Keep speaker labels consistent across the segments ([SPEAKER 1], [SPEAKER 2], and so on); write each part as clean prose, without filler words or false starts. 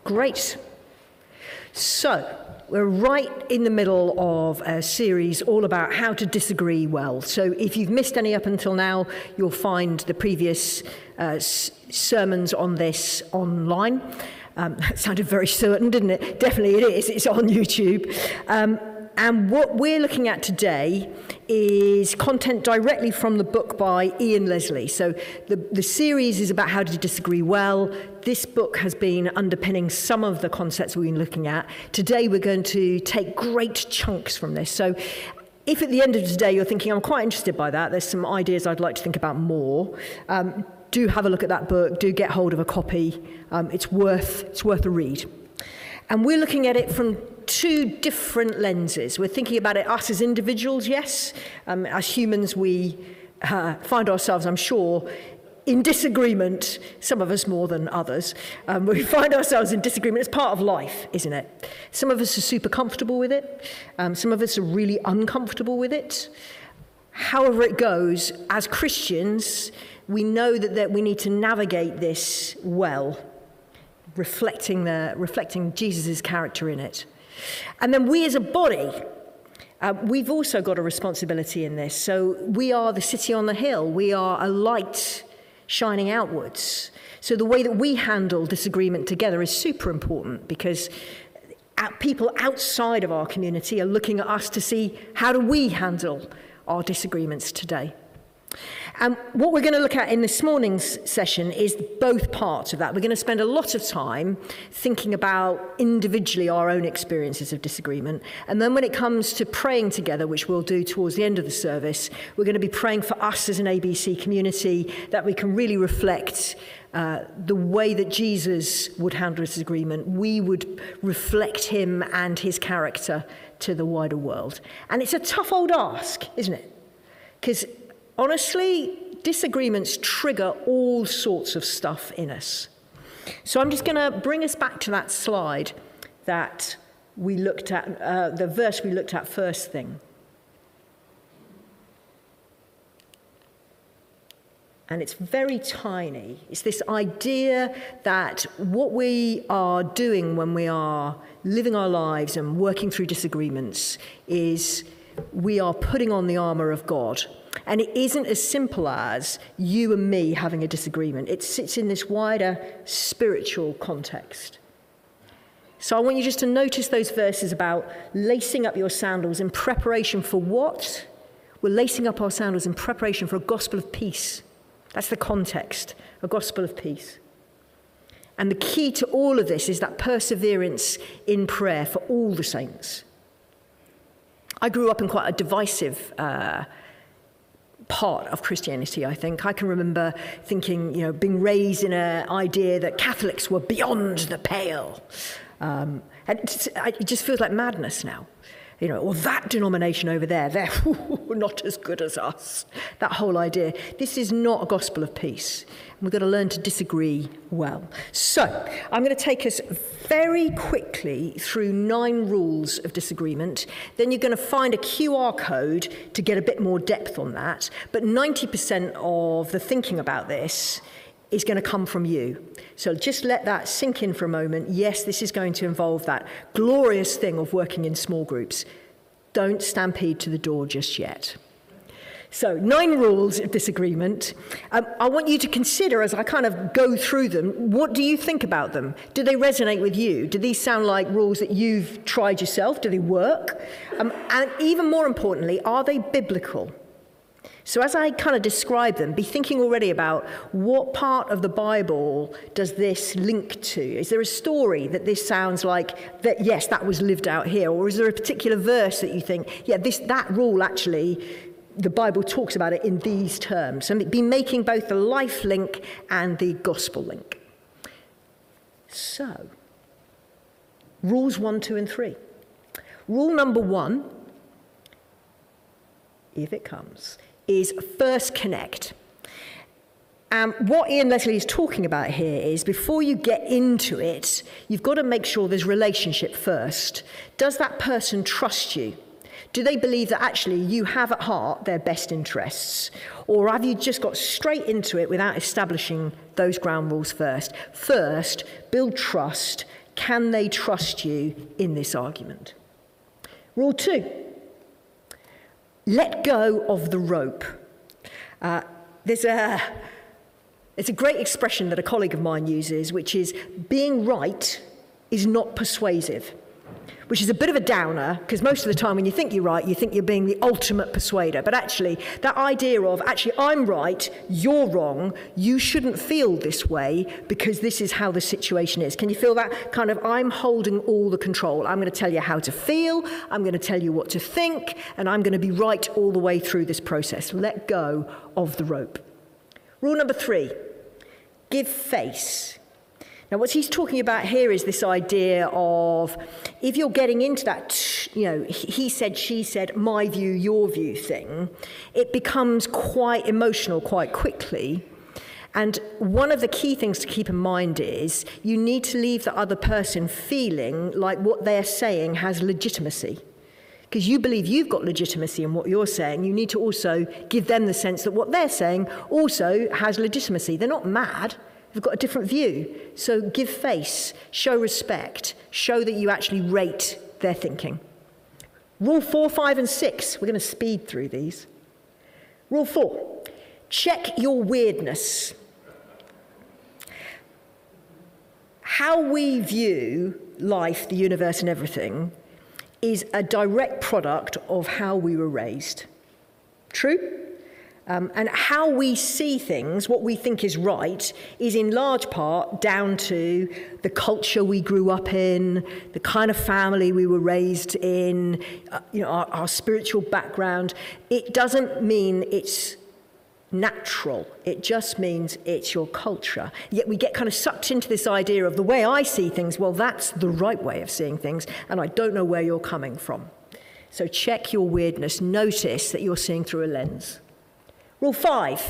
[SPEAKER 1] Great. So, we're right in the middle of a series all about how to disagree well. So if you've missed any up until now, you'll find the previous sermons on this online. That sounded very certain, didn't it? Definitely it is. It's on YouTube. And what we're looking at today is content directly from the book by Ian Leslie. So the series is about how to disagree well. This book has been underpinning some of the concepts we've been looking at. Today we're going to take great chunks from this. So if at the end of today you're thinking, I'm quite interested by that, there's some ideas I'd like to think about more, do have a look at that book, do get hold of a copy. It's worth a read. And we're looking at it from two different lenses. We're thinking about it us as individuals, yes. As humans, we find ourselves, I'm sure, in disagreement, some of us more than others. We find ourselves in disagreement. It's part of life, isn't it? Some of us are super comfortable with it. Some of us are really uncomfortable with it. However it goes, as Christians, we know that we need to navigate this well, reflecting Jesus' character in it. And then we as a body, we've also got a responsibility in this. So we are the city on the hill. We are a light shining outwards. So the way that we handle disagreement together is super important, because people outside of our community are looking at us to see, how do we handle our disagreements today? And what we're going to look at in this morning's session is both parts of that. We're going to spend a lot of time thinking about individually our own experiences of disagreement. And then when it comes to praying together, which we'll do towards the end of the service, we're going to be praying for us as an ABC community, that we can really reflect the way that Jesus would handle disagreement. We would reflect him and his character to the wider world. And it's a tough old ask, isn't it? Because honestly, disagreements trigger all sorts of stuff in us. So I'm just going to bring us back to that slide that we looked at, the verse we looked at first thing. And it's very tiny. It's this idea that what we are doing when we are living our lives and working through disagreements is we are putting on the armor of God. And it isn't as simple as you and me having a disagreement. It sits in this wider spiritual context. So I want you just to notice those verses about lacing up your sandals in preparation for what? We're lacing up our sandals in preparation for a gospel of peace. That's the context, a gospel of peace. And the key to all of this is that perseverance in prayer for all the saints. I grew up in quite a divisive part of Christianity, I think. I can remember thinking, being raised in an idea that Catholics were beyond the pale. And it just feels like madness now. Or that denomination over there, they're not as good as us. That whole idea. This is not a gospel of peace. We've got to learn to disagree well. So, I'm going to take us very quickly through 9 rules of disagreement. Then you're going to find a QR code to get a bit more depth on that. But 90% of the thinking about this is going to come from you. So just let that sink in for a moment. Yes, this is going to involve that glorious thing of working in small groups. Don't stampede to the door just yet. So 9 rules of disagreement. I want you to consider, as I kind of go through them, what do you think about them? Do they resonate with you? Do these sound like rules that you've tried yourself? Do they work? And even more importantly, are they biblical? So as I kind of describe them, be thinking already about what part of the Bible does this link to? Is there a story that this sounds like, that yes, that was lived out here? Or is there a particular verse that you think, yeah, that rule actually, the Bible talks about it in these terms? And be making both the life link and the gospel link. So, rules 1, 2, and 3. Rule number 1, if it comes, is first connect. What Ian Leslie is talking about here is before you get into it, you've got to make sure there's relationship first. Does that person trust you? Do they believe that actually you have at heart their best interests? Or have you just got straight into it without establishing those ground rules first? First, build trust, Can they trust you in this argument? Rule 2, let go of the rope. There's a great expression that a colleague of mine uses, which is being right is not persuasive, which is a bit of a downer, because most of the time when you think you're right, you think you're being the ultimate persuader. But actually, that idea of, actually, I'm right, you're wrong, you shouldn't feel this way because this is how the situation is. Can you feel that kind of, I'm holding all the control. I'm going to tell you how to feel, I'm going to tell you what to think, and I'm going to be right all the way through this process. Let go of the rope. Rule number 3, give face. Now, what he's talking about here is this idea of, if you're getting into that, he said, she said, my view, your view thing, it becomes quite emotional quite quickly. And one of the key things to keep in mind is you need to leave the other person feeling like what they're saying has legitimacy. Because you believe you've got legitimacy in what you're saying, you need to also give them the sense that what they're saying also has legitimacy. They're not mad. They've got a different view. So give face, show respect, show that you actually rate their thinking. Rule 4, 5, and 6. We're going to speed through these. Rule 4, check your weirdness. How we view life, the universe, and everything is a direct product of how we were raised. True? And how we see things, what we think is right, is in large part down to the culture we grew up in, the kind of family we were raised in, our spiritual background. It doesn't mean it's natural. It just means it's your culture. Yet we get kind of sucked into this idea of the way I see things, well, that's the right way of seeing things, and I don't know where you're coming from. So check your weirdness. Notice that you're seeing through a lens. Rule 5,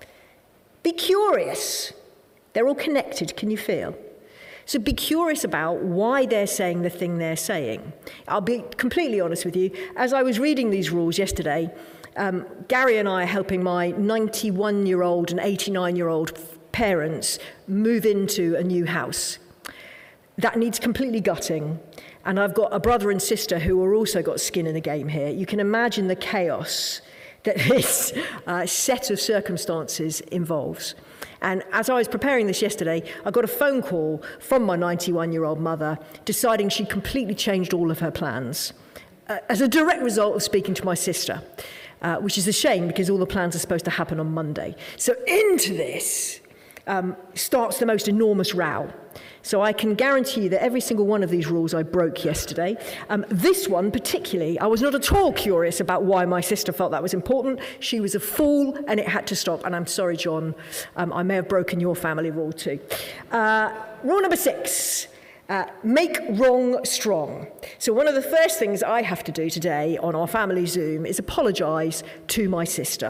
[SPEAKER 1] be curious. They're all connected, can you feel? So be curious about why they're saying the thing they're saying. I'll be completely honest with you. As I was reading these rules yesterday, Gary and I are helping my 91-year-old and 89-year-old parents move into a new house. That needs completely gutting. And I've got a brother and sister who have also got skin in the game here. You can imagine the chaos that this set of circumstances involves. And as I was preparing this yesterday, I got a phone call from my 91-year-old mother deciding she completely changed all of her plans as a direct result of speaking to my sister, which is a shame because all the plans are supposed to happen on Monday. So into this starts the most enormous row. So I can guarantee you that every single one of these rules I broke yesterday. This one particularly, I was not at all curious about why my sister felt that was important. She was a fool and it had to stop. And I'm sorry, John, I may have broken your family rule too. Rule number 6, make wrong strong. So one of the first things I have to do today on our family Zoom is apologise to my sister.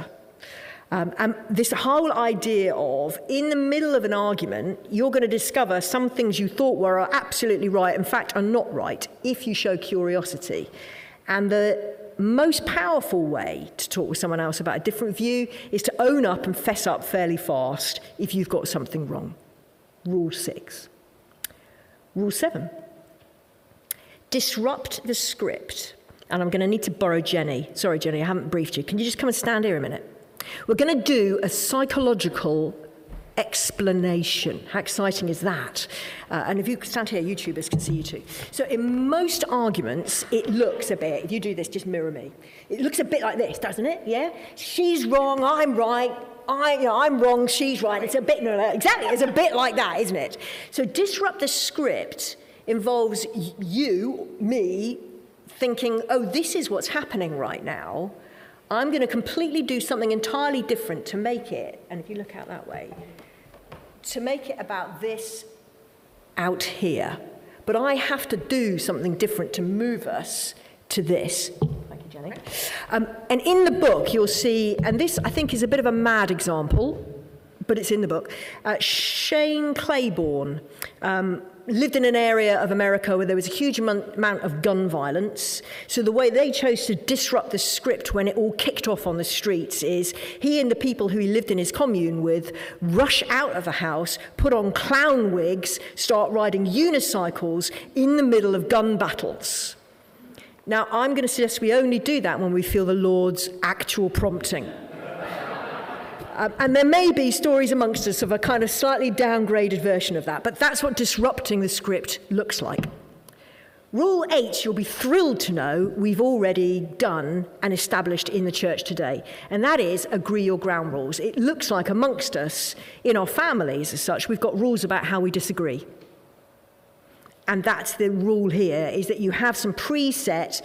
[SPEAKER 1] And this whole idea of, in the middle of an argument, you're going to discover some things you thought were absolutely right, in fact, are not right, if you show curiosity. And the most powerful way to talk with someone else about a different view is to own up and fess up fairly fast if you've got something wrong. Rule 6. Rule 7. Disrupt the script. And I'm going to need to borrow Jenny. Sorry, Jenny, I haven't briefed you. Can you just come and stand here a minute? We're going to do a psychological explanation. How exciting is that? And if you stand here, YouTubers can see you too. So in most arguments, it looks a bit, if you do this, just mirror me. It looks a bit like this, doesn't it? Yeah? She's wrong, I'm right. I'm wrong, she's right. It's a bit, exactly, it's a bit like that, isn't it? So disrupt the script involves you, me, thinking, oh, this is what's happening right now. I'm going to completely do something entirely different to make it, and if you look out that way, to make it about this out here. But I have to do something different to move us to this. Thank you, Jenny. And in the book, you'll see, and this, I think, is a bit of a mad example, but it's in the book. Shane Claiborne lived in an area of America where there was a huge amount of gun violence. So the way they chose to disrupt the script when it all kicked off on the streets is he and the people who he lived in his commune with rush out of the house, put on clown wigs, start riding unicycles in the middle of gun battles. Now, I'm going to suggest we only do that when we feel the Lord's actual prompting. And there may be stories amongst us of a kind of slightly downgraded version of that, but that's what disrupting the script looks like. Rule 8, you'll be thrilled to know we've already done and established in the church today, and that is agree your ground rules. It looks like amongst us, in our families as such, we've got rules about how we disagree. And that's the rule here, is that you have some preset,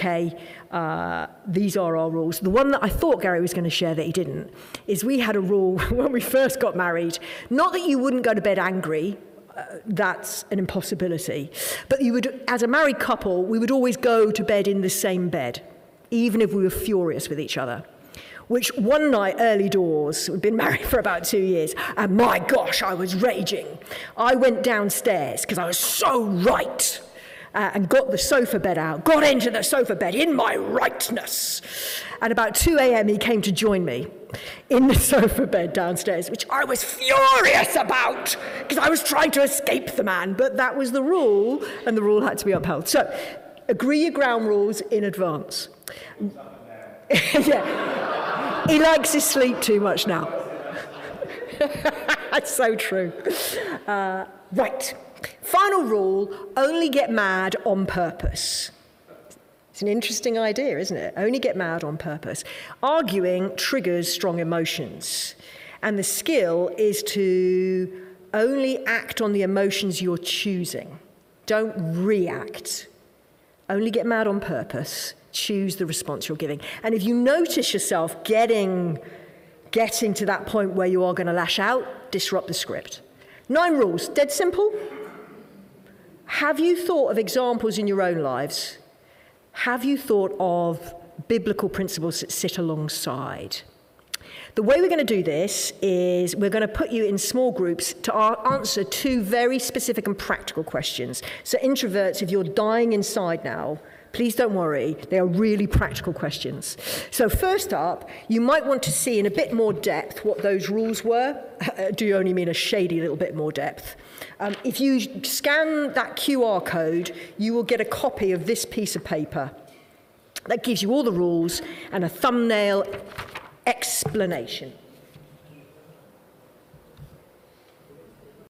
[SPEAKER 1] these are our rules. The one that I thought Gary was going to share that he didn't, is we had a rule when we first got married, not that you wouldn't go to bed angry, that's an impossibility, but you would, as a married couple, we would always go to bed in the same bed, even if we were furious with each other. Which one night, early doors, we'd been married for about 2 years, and my gosh, I was raging. I went downstairs, because I was so right, and got the sofa bed out, got into the sofa bed in my rightness. And about 2 a.m. he came to join me in the sofa bed downstairs, which I was furious about, because I was trying to escape the man, but that was the rule, and the rule had to be upheld. So, agree your ground rules in advance. Yeah. He likes his sleep too much now. That's so true. Right. Final rule, only get mad on purpose. It's an interesting idea, isn't it? Only get mad on purpose. Arguing triggers strong emotions. And the skill is to only act on the emotions you're choosing. Don't react. Only get mad on purpose. Choose the response you're giving. And if you notice yourself getting to that point where you are going to lash out, disrupt the script. 9 rules, dead simple. Have you thought of examples in your own lives? Have you thought of biblical principles that sit alongside? The way we're going to do this is we're going to put you in small groups to answer 2 very specific and practical questions. So introverts, if you're dying inside now, please don't worry, they are really practical questions. So first up, you might want to see in a bit more depth what those rules were. Do you only mean a shady little bit more depth? If you scan that QR code, you will get a copy of this piece of paper. That gives you all the rules and a thumbnail explanation.